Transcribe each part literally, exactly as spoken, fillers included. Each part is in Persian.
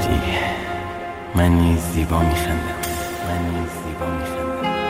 آری من نیز زیبا میخندم، من نیز زیبا میخندم.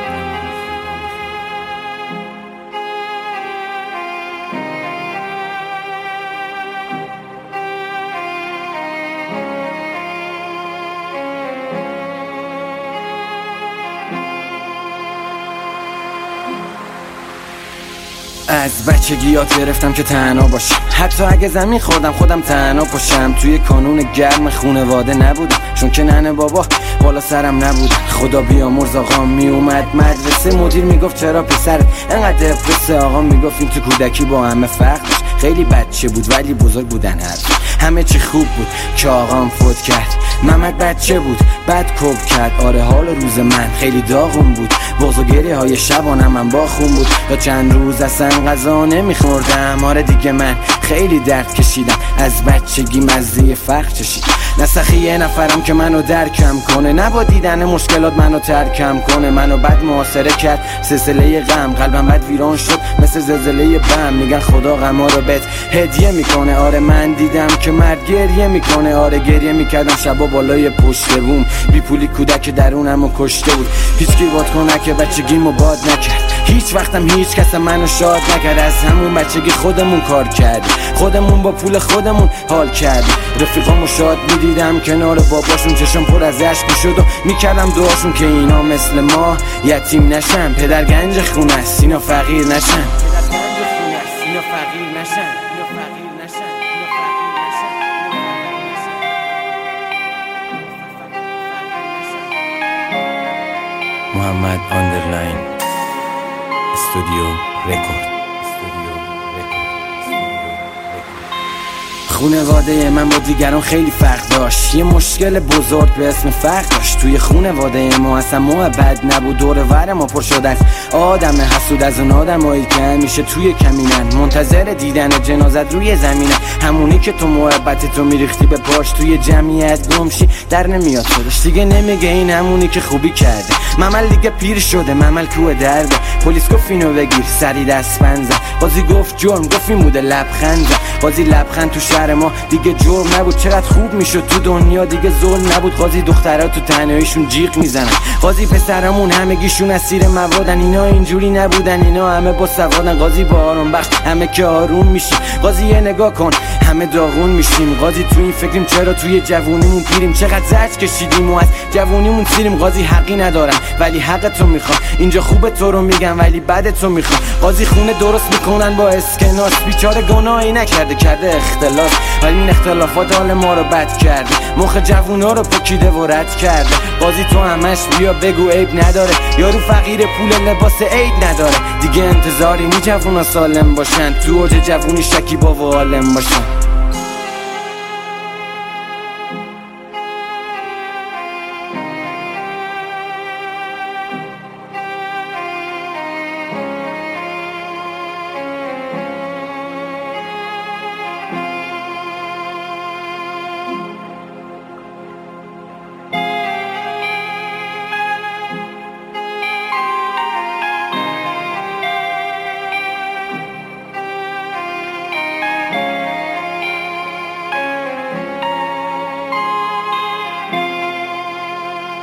از بچگی یاد گرفتم که تنها باشم، حتی اگه زمین خوردم خودم تنها پاشم. توی کانون گرم خونواده نبودم، چون که ننه بابا بالا سرم نبودن. خدا بیامرز آقام میومد مدرسه، مدیر میگفت چرا پسرت انقدر دپرسه. آقام میگفت این تو کودکی با همه فرق داشت، خیلی بچه بود ولی بزرگ بودن هر همه چی خوب بود که آقام فوت کرد. محمد بچه بود بعد کب کرد، آره حال روز من خیلی داغون بود. بزرگیه های شبانم من با خون بود، تا چند روز اصلا غذا نمیخوردم. آره دیگه من خیلی درد کشیدم، از بچگی مزه فقر چشیدم. نسخی یه نفرم که منو درکم کنه، نبا دیدن مشکلات منو ترکم کنه. منو بد محاصره کرد سلسله غم، قلبم بد ویران شد مثل زلزله بم. میگن خدا غما رو بهت هدیه میکنه، آره من دیدم که مرد گریه میکنه. آره گریه میکردم شبا بالای پشت بوم، بی پولی کودک درونمو کشته بود. هیچکی واد کنه که بچگیمو باد نکرد، هیچ وقتم هیچ کس منو شاد نکرد. از همون بچگی خودمون کار کردیم، خودمون با پول خودمون حال کردیم. رفیقامو شاد میدیدم کنار باباشون، چشم پر از اشک میشد و میکردم دعاشون که اینا مثل ما یتیم نشن. پدر گنج خونه است اینا فقیر نشن، اینا فقیر نشن، اینا فقیر نشن. محمد آندرلاین استودیو رکورد. خونواده من با دیگران خیلی فرق داشت، یه مشکل بزرگ به اسم فقر داشت. توی خونواده ما اصلا محبت نبود، دور ور ما پر شده است آدم حسود، از اون آدمایی که همیشه توی کمینن منتظر دیدن جنازت روی زمینه. همونی که تو محبت تو میریختی به پاش، توی جمعیت گمشی در نمیاد خودش دیگه نمیگه این همونی که خوبی کرده. ممل دیگه پیر شده، ممل کوه درده. پلیس گفت اینو بگیر سری دست بنزن، قاضی گفت جرم، گفت این بوده لبخند زن. قاضی لبخند تو شهر ما دیگه جرم نبود، چقدر خوب میشد تو دنیا دیگه ظلم نبود. قاضی دخترها تو تنهاییشون جیغ میزنن، قاضی پسرمون همگیشون اسیر موادن. اینا اینجوری نبودن، اینا همه با سوادن. قاضی با آرام بخت همه که آروم میشیم، قاضی یه نگاه کن همه داغون میشیم. قاضی تو این فکریم چرا توی جوونیمون پیریم، چقدر زجر کشیدیم و از جوونیمون سیریم. قاضی حقی ندارم ولی حق تو میخوام، اینجا خوبه تو رو میگم ولی بد تو میخوام. قاضی خونه درست میکنن با اسکناس، بیچاره گناهی نکرده کرده اختلاس، ولی این اختلافات حال ما رو بد کرده، مخ جوونا رو پکیده و رد کرده. قاضی تو همش بیا بگو عیب نداره، یارو فقیر پول لباس عید نداره. دیگه انتظاری نی جوونا سالم باشن، تو اوج جوونی شکیبا و عالم باشن.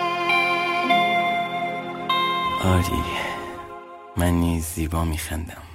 آری من نیز زیبا میخندم.